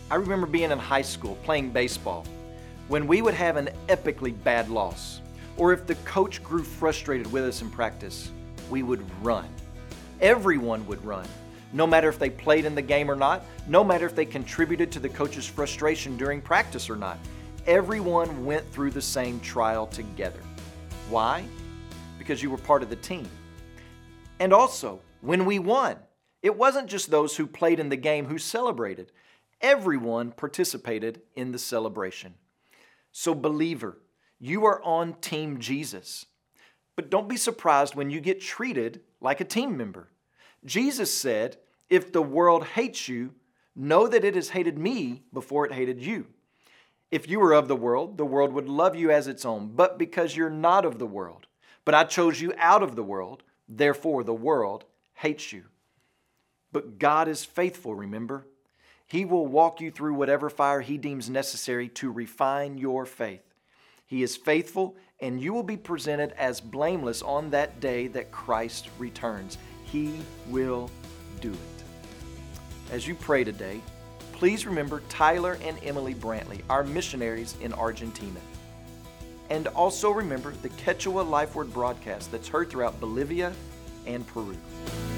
I remember being in high school playing baseball when we would have an epically bad loss, or if the coach grew frustrated with us in practice, we would run. Everyone would run, no matter if they played in the game or not, no matter if they contributed to the coach's frustration during practice or not. Everyone went through the same trial together. Why? Because you were part of the team. And also, when we won, it wasn't just those who played in the game who celebrated. Everyone participated in the celebration. So believer, you are on Team Jesus. But don't be surprised when you get treated like a team member. Jesus said, if the world hates you, know that it has hated me before it hated you. If you were of the world would love you as its own. But because you're not of the world, but I chose you out of the world, therefore the world hates you. But God is faithful, remember? He will walk you through whatever fire He deems necessary to refine your faith. He is faithful, and you will be presented as blameless on that day that Christ returns. He will do it. As you pray today, please remember Tyler and Emily Brantley, our missionaries in Argentina. And also remember the Quechua Life Word broadcast that's heard throughout Bolivia and Peru.